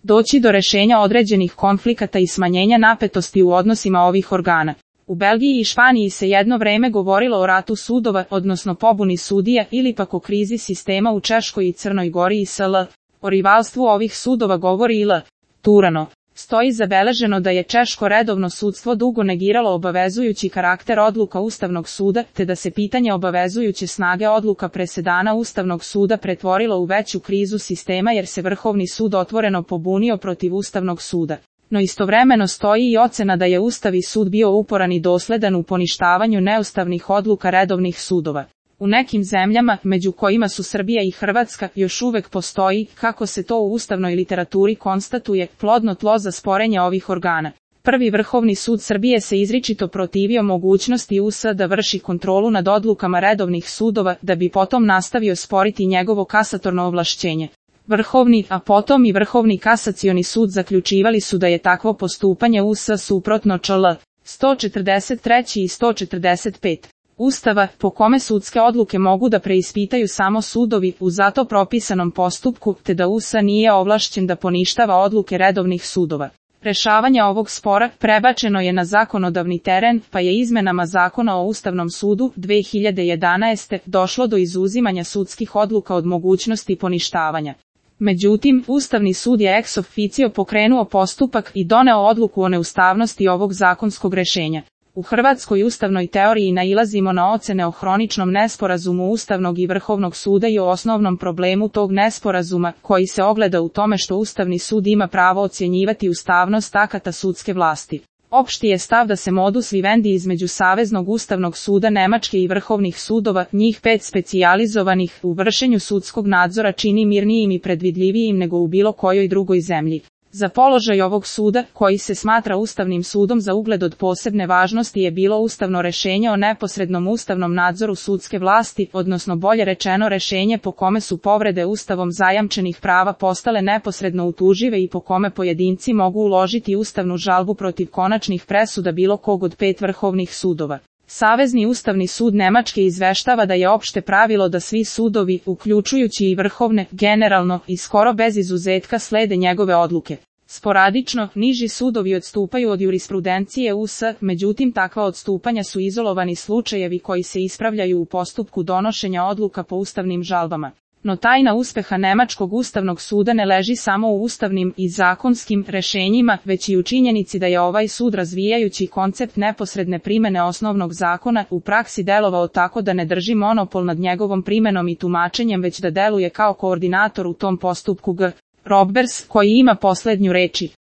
doći do rešenja određenih konflikata i smanjenja napetosti u odnosima ovih organa. U Belgiji i Španiji se jedno vreme govorilo o ratu sudova, odnosno pobuni sudija, ili pak o krizi sistema u Češkoj i Crnoj Gori i SL. O rivalstvu ovih sudova govori i L. Turano. Stoji zabeleženo da je češko redovno sudstvo dugo negiralo obavezujući karakter odluka Ustavnog suda, te da se pitanje obavezujuće snage odluka presedana Ustavnog suda pretvorilo u veću krizu sistema jer se Vrhovni sud otvoreno pobunio protiv Ustavnog suda. No istovremeno stoji i ocena da je Ustavni sud bio uporan i dosledan u poništavanju neustavnih odluka redovnih sudova. U nekim zemljama, među kojima su Srbija i Hrvatska, još uvek postoji, kako se to u ustavnoj literaturi konstatuje, plodno tlo za sporenje ovih organa. Prvi Vrhovni sud Srbije se izričito protivio mogućnosti US da vrši kontrolu nad odlukama redovnih sudova, da bi potom nastavio sporiti njegovo kasatorno ovlašćenje. Vrhovni, a potom i Vrhovni kasacioni sud zaključivali su da je takvo postupanje US suprotno čl. 143 i 145. Ustava, po kome sudske odluke mogu da preispitaju samo sudovi u zato propisanom postupku, te da US nije ovlašćen da poništava odluke redovnih sudova. Rešavanje ovog spora prebačeno je na zakonodavni teren, pa je izmenama Zakona o Ustavnom sudu 2011. došlo do izuzimanja sudskih odluka od mogućnosti poništavanja. Međutim, Ustavni sud je ex officio pokrenuo postupak i doneo odluku o neustavnosti ovog zakonskog rešenja. U hrvatskoj ustavnoj teoriji nailazimo na ocene o hroničnom nesporazumu Ustavnog i Vrhovnog suda i o osnovnom problemu tog nesporazuma, koji se ogleda u tome što Ustavni sud ima pravo ocjenjivati ustavnost akata sudske vlasti. Opšti je stav da se modus vivendi između Saveznog Ustavnog suda Nemačke i Vrhovnih sudova, njih 5 specijalizovanih, u vršenju sudskog nadzora čini mirnijim i predvidljivijim nego u bilo kojoj drugoj zemlji. Za položaj ovog suda, koji se smatra Ustavnim sudom za ugled od posebne važnosti, je bilo ustavno rešenje o neposrednom ustavnom nadzoru sudske vlasti, odnosno bolje rečeno rešenje po kome su povrede Ustavom zajamčenih prava postale neposredno utužive i po kome pojedinci mogu uložiti ustavnu žalbu protiv konačnih presuda bilo kog od 5 vrhovnih sudova. Savezni Ustavni sud Nemačke izveštava da je opšte pravilo da svi sudovi, uključujući i vrhovne, generalno i skoro bez izuzetka slede njegove odluke. Sporadično, niži sudovi odstupaju od jurisprudencije US, međutim takva odstupanja su izolovani slučajevi koji se ispravljaju u postupku donošenja odluka po ustavnim žalbama. No tajna uspeha Nemačkog Ustavnog suda ne leži samo u ustavnim i zakonskim rešenjima, već i u činjenici da je ovaj sud, razvijajući koncept neposredne primene osnovnog zakona, u praksi delovao tako da ne drži monopol nad njegovom primenom i tumačenjem, već da deluje kao koordinator u tom postupku. G. Roberts, koji ima poslednju reči.